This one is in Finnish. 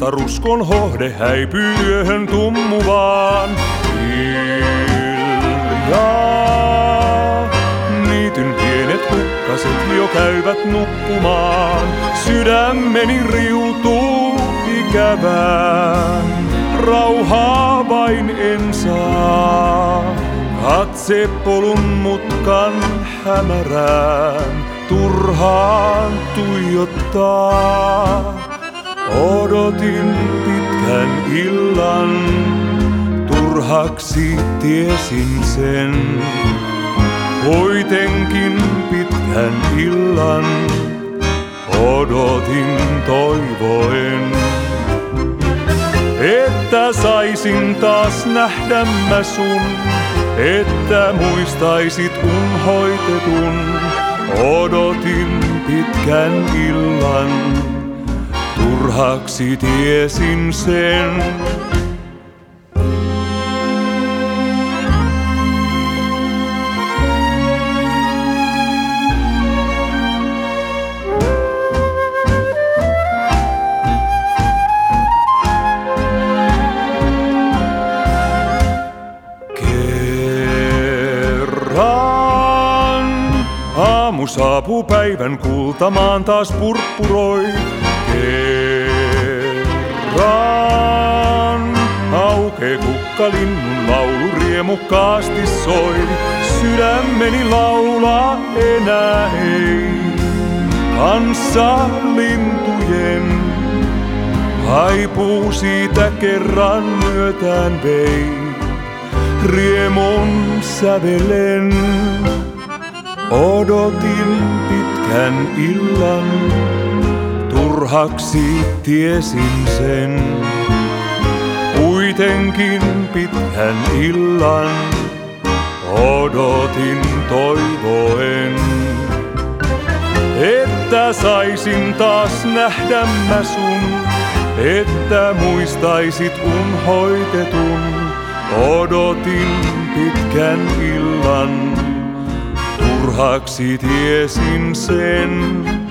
Mutta ruskon hohde häipyy yöhön tummuvaan. Hiljaa niityn pienet kukkaset jo käyvät nukkumaan. Sydämeni riutuu ikävään, rauhaa vain en saa. Katse polun mutkan hämärään, turhaan tuijottaa. Odotin pitkän illan, turhaksi tiesin sen. Kuitenkin pitkän illan odotin toivoen, että saisin taas nähdä mä sun, että muistaisit unhoitetun. Odotin pitkän illan, turhaksi tiesin sen. Aamu saapuu päivän kultamaan taas purppuroi. Kerran aukee kukkalinnun laulu riemukkaasti soi. Sydämeni laulaa enää ei kanssa lintujen. Haipuu siitä kerran myötään vei, riemun sävelen. Odotin pitkän illan, turhaksi tiesin sen. Kuitenkin pitkän illan odotin toivoen, että saisin taas nähdä mä sun, että muistaisit unhoitetun. Odotin pitkän illan, turhaksi tiesin sen.